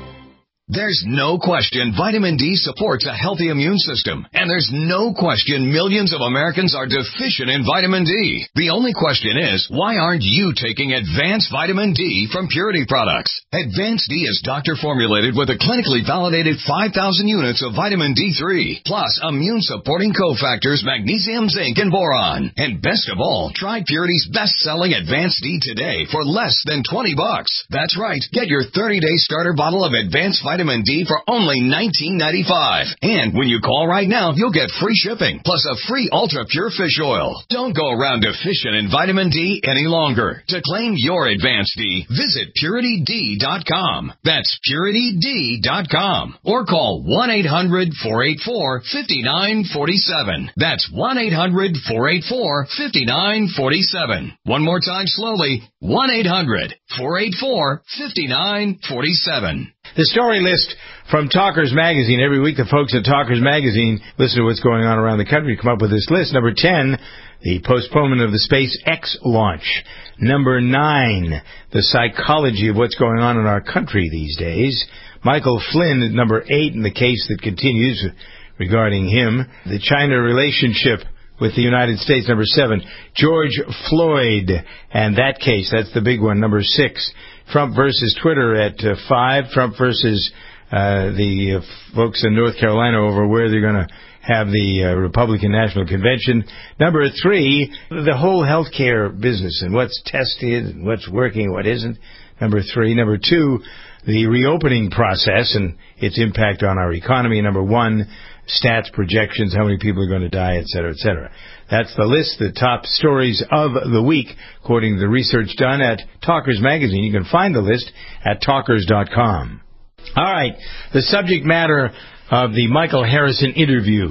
There's no question vitamin D supports a healthy immune system. And there's no question millions of Americans are deficient in vitamin D. The only question is, why aren't you taking Advanced Vitamin D from Purity Products? Advanced D is doctor-formulated with a clinically validated five thousand units of vitamin D three, plus immune-supporting cofactors magnesium, zinc, and boron. And best of all, try Purity's best-selling Advanced D today for less than twenty bucks. That's right. Get your thirty-day starter bottle of Advanced Vitamin Vitamin D for only nineteen ninety-five. And when you call right now, you'll get free shipping, plus a free Ultra Pure Fish Oil. Don't go around deficient in vitamin D any longer. To claim your Advanced D, visit Purity D dot com. That's Purity D dot com. Or call one eight hundred four eight four five nine four seven. That's one eight hundred four eight four five nine four seven. One more time slowly, one eight hundred four eight four five nine four seven. The story list from Talkers Magazine. Every week the folks at Talkers Magazine listen to what's going on around the country, come up with this list. Number ten, the postponement of the SpaceX launch. Number nine, the psychology of what's going on in our country these days. Michael Flynn at number eight, in the case that continues regarding him. The China relationship with the United States, number seven. George Floyd and that case, that's the big one, number six. Trump versus Twitter at uh, five. Trump versus uh, the uh, folks in North Carolina over where they're going to have the uh, Republican National Convention. Number three, the whole healthcare business and what's tested and what's working and what isn't. Number three. Number two, the reopening process and its impact on our economy. Number one, stats, projections, how many people are going to die, et cetera, et cetera. That's the list, the top stories of the week, according to the research done at Talkers Magazine. You can find the list at talkers dot com. All right, the subject matter of the Michael Harrison interview.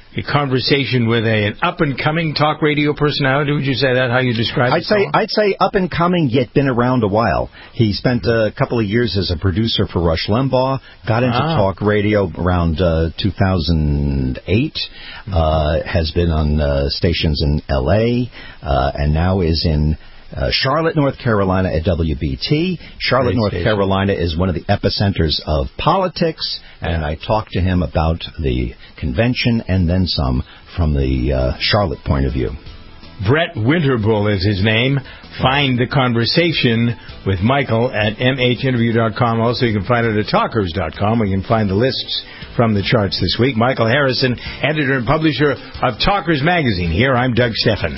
a conversation with a, an up-and-coming talk radio personality. Would you say that, how you describe it? I'd say I'd say up-and-coming, yet been around a while. He spent a couple of years as a producer for Rush Limbaugh, got into Ah. talk radio around uh, two thousand eight, uh, has been on uh, stations in L A, uh, and now is in Uh, Charlotte, North Carolina at W B T. Charlotte, Great North station. Carolina is one of the epicenters of politics, and I talked to him about the convention and then some from the uh, Charlotte point of view. Brett Winterbull is his name. Find the conversation with Michael at m h interview dot com. Also, you can find it at talkers dot com, where you can find the lists from the charts this week. Michael Harrison, editor and publisher of Talkers Magazine. Here, I'm Doug Steffen.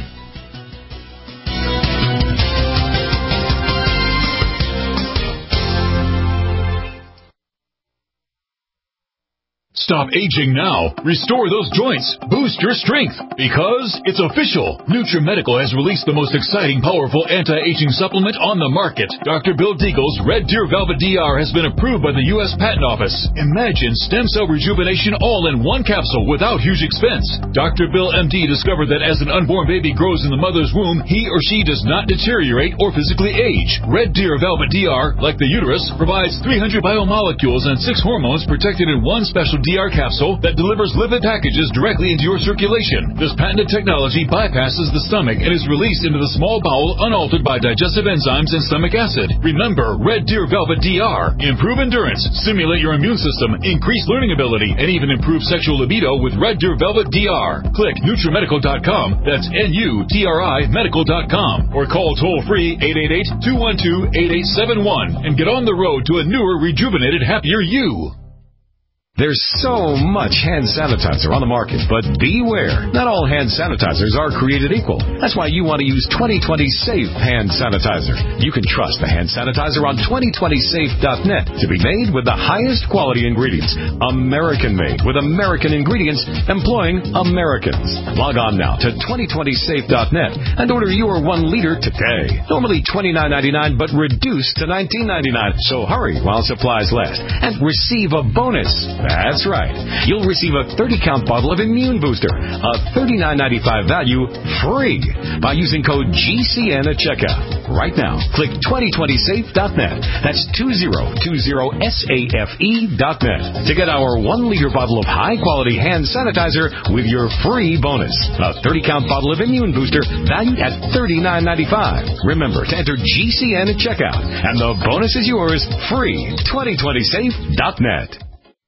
Stop aging now. Restore those joints. Boost your strength. Because it's official. NutriMedical has released the most exciting, powerful anti-aging supplement on the market. Doctor Bill Deagle's Red Deer Velvet D R has been approved by the U S Patent Office. Imagine stem cell rejuvenation all in one capsule without huge expense. Doctor Bill M D discovered that as an unborn baby grows in the mother's womb, he or she does not deteriorate or physically age. Red Deer Velvet D R, like the uterus, provides three hundred biomolecules and six hormones protected in one special D R capsule that delivers lipid packages directly into your circulation. This patented technology bypasses the stomach and is released into the small bowel unaltered by digestive enzymes and stomach acid. Remember, Red Deer Velvet D R. Improve endurance, stimulate your immune system, increase learning ability, and even improve sexual libido with Red Deer Velvet D R. Click NutriMedical dot com, that's N U T R I medical dot com, or call toll-free eight eight eight, two one two, eight eight seven one and get on the road to a newer, rejuvenated, happier you. There's so much hand sanitizer on the market, but beware. Not all hand sanitizers are created equal. That's why you want to use twenty twenty Safe Hand Sanitizer. You can trust the hand sanitizer on twenty twenty safe dot net to be made with the highest quality ingredients. American-made with American ingredients employing Americans. Log on now to twenty twenty safe dot net and order your one liter today. Normally twenty-nine ninety-nine, but reduced to nineteen ninety-nine. So hurry while supplies last and receive a bonus. That's right. You'll receive a thirty count bottle of Immune Booster, a thirty-nine ninety-five value, free by using code G C N at checkout. Right now, click twenty twenty safe dot net. That's two thousand twenty safe dot net to get our one liter bottle of high-quality hand sanitizer with your free bonus. A thirty count bottle of Immune Booster valued at thirty-nine ninety-five. Remember to enter G C N at checkout, and the bonus is yours free. twenty twenty safe dot net.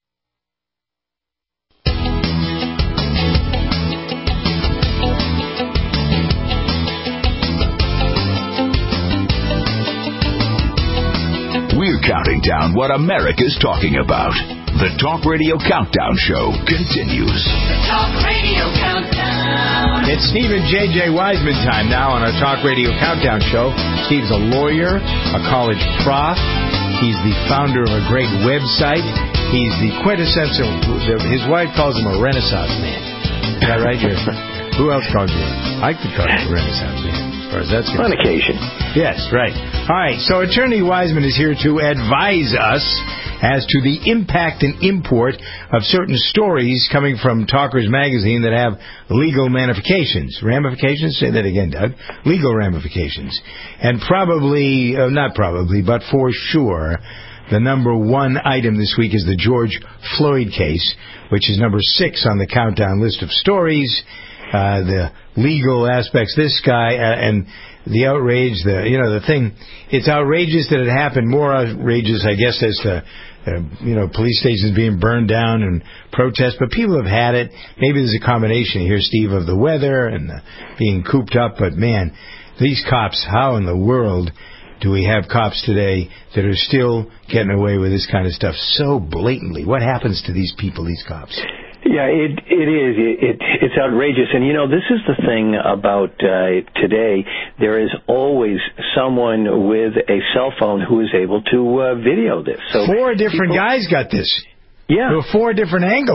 We're counting down what America's talking about. The Talk Radio Countdown Show continues. The Talk Radio Countdown. It's Steve and J J Wiseman time now on our Talk Radio Countdown Show. Steve's a lawyer, a college prof. He's the founder of a great website. He's the quintessential, his wife calls him a Renaissance man. Is that right? Who else calls you? I could call you a Renaissance man. That's on occasion. Yes, right. All right, so Attorney Wiseman is here to advise us as to the impact and import of certain stories coming from Talkers Magazine that have legal ramifications. Ramifications? Say that again, Doug. Legal ramifications. And probably, uh, not probably, but for sure, the number one item this week is the George Floyd case, which is number six on the countdown list of stories. Uh, the legal aspects, this guy, uh, and the outrage, the you know, the thing, it's outrageous that it happened, more outrageous, I guess, as to, uh, you know, police stations being burned down and protests, but people have had it. Maybe there's a combination here, Steve, of the weather and the being cooped up, but man, these cops, how in the world do we have cops today that are still getting away with this kind of stuff so blatantly? What happens to these people, these cops? Yeah, it it is. It, it it's outrageous, and you know this is the thing about uh, today. There is always someone with a cell phone who is able to uh, video this. So four different people, guys got this. Yeah, there were four different angles.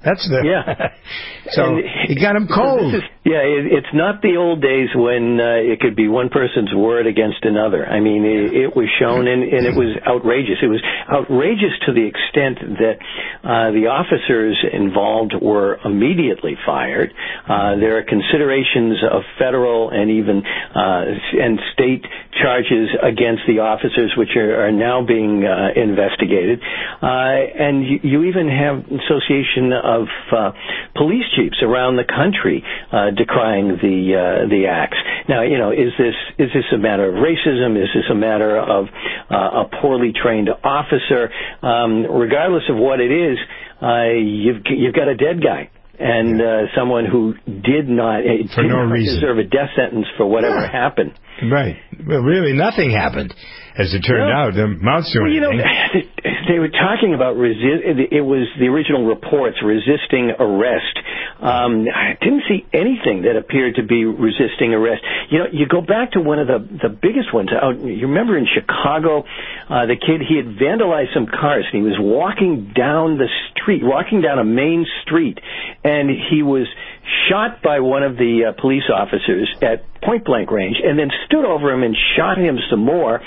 That's the yeah. So and, it got him cold. Is, yeah, it, it's not the old days when uh, it could be one person's word against another. I mean, it, it was shown, and, and it was outrageous. It was outrageous to the extent that uh, the officers involved were immediately fired. Uh, there are considerations of federal and even uh, and state charges against the officers, which are, are now being uh, investigated. Uh, and you, you even have an association of uh, police chiefs around the country uh, decrying the uh, the acts. Now, you know, is this is this a matter of racism? Is this a matter of uh, a poorly trained officer? Um, regardless of what it is, uh, you've you've got a dead guy. And uh, someone who did not, for did no not reason, deserve a death sentence for whatever yeah. happened. Right. Well, really, nothing happened, as it turned yeah. out. The amounts to well, you know, anything. They were talking about resi- it was the original reports resisting arrest. Um, I didn't see anything that appeared to be resisting arrest. You know, you go back to one of the the biggest ones out. You remember in Chicago, uh, the kid, he had vandalized some cars, and he was walking down the street, walking down a main street, and he was shot by one of the uh, police officers at point-blank range, and then stood over him and shot him some more.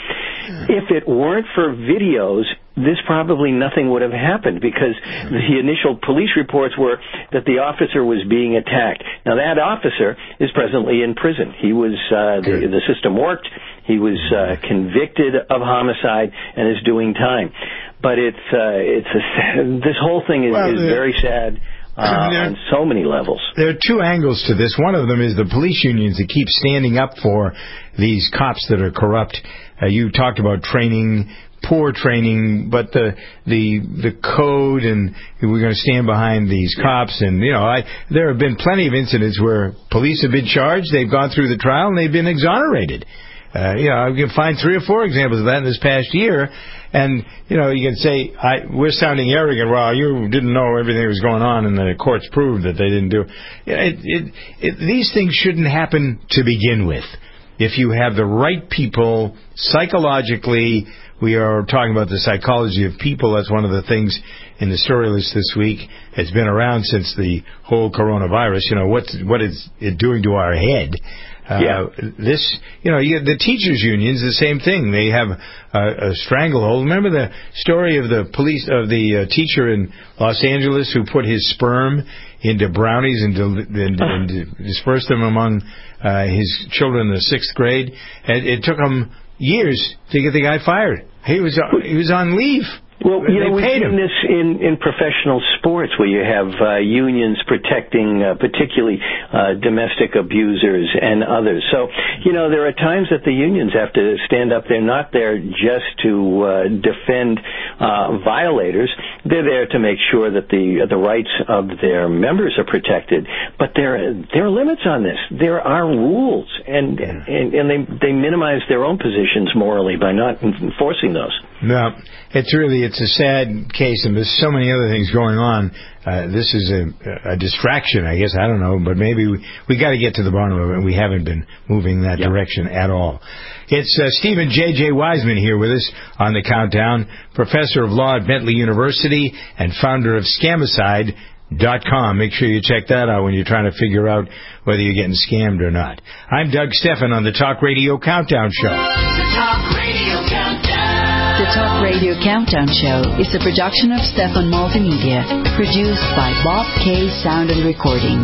If it weren't for videos, this probably nothing would have happened, because the initial police reports were that the officer was being attacked. Now, that officer is presently in prison. He was, uh, the, the system worked. He was uh, convicted of homicide and is doing time. But it's, uh, it's a, this whole thing is, well, is very sad. Uh, there, on so many levels. There are two angles to this. One of them is the police unions that keep standing up for these cops that are corrupt. Uh, you talked about training, poor training, but the the the code, and we're going to stand behind these cops. And you know, I there have been plenty of incidents where police have been charged, they've gone through the trial, and they've been exonerated. Uh, you know, you can find three or four examples of that in this past year. And, you know, you can say, I, we're sounding arrogant. Well, you didn't know everything that was going on, and the courts proved that they didn't do it. It, it, it. These things shouldn't happen to begin with. If you have the right people, psychologically, we are talking about the psychology of people. That's one of the things in the story list this week. It's been around since the whole coronavirus. You know, what's, what is it doing to our head? Uh, yeah. This, you know, you, the teachers' unions, the same thing. They have a, a stranglehold. Remember the story of the police of the uh, teacher in Los Angeles who put his sperm into brownies and, del- and, and dispersed them among uh, his children in the sixth grade. And it took him years to get the guy fired. He was uh, he was on leave. Well, you they know, we've paid seen him. this in, in professional sports where you have uh, unions protecting uh, particularly uh, domestic abusers and others. So, you know, there are times that the unions have to stand up. They're not there just to uh, defend uh, violators. They're there to make sure that the the rights of their members are protected. But there there are limits on this. There are rules, and and, and they they minimize their own positions morally by not enforcing those. No, it's really, it's a sad case, and there's so many other things going on. Uh, this is a, a distraction, I guess. I don't know, but maybe we, we got to get to the bottom of it, and we haven't been moving that yep. direction at all. It's uh, Stephen J J. Wiseman here with us on the Countdown, professor of law at Bentley University and founder of Scamicide dot com. Make sure you check that out when you're trying to figure out whether you're getting scammed or not. I'm Doug Stephan on the Talk Radio Countdown Show. The Talk Radio Countdown. The Talk Radio Countdown Show is a production of Stephan Multimedia, produced by Bob K. Sound and Recording.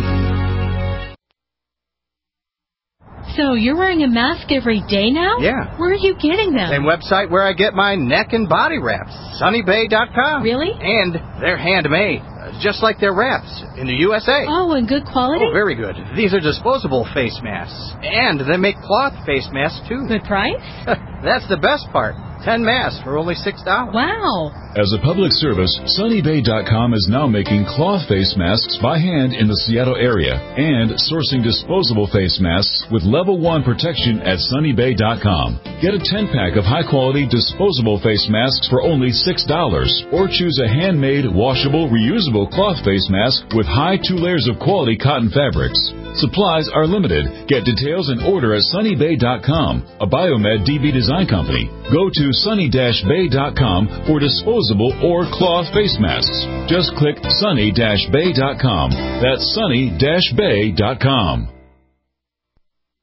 So you're wearing a mask every day now? Yeah. Where are you getting them? Same website where I get my neck and body wraps, Sunny Bay dot com. Really? And they're handmade, just like their wraps in the U S A. Oh, and good quality? Oh, very good. These are disposable face masks. And they make cloth face masks, too. Good price? That's the best part. Ten masks for only six dollars. Wow. As a public service, Sunny Bay dot com is now making cloth face masks by hand in the Seattle area and sourcing disposable face masks with level one protection at Sunny Bay dot com. Get a ten-pack of high-quality disposable face masks for only six dollars, or choose a handmade, washable, reusable cloth face mask with high two layers of quality cotton fabrics. Supplies are limited. Get details and order at sunny bay dot com, a Biomed D B design company. Go to sunny dash bay dot com for disposable or cloth face masks. Just click sunny dash bay dot com. That's sunny dash bay dot com.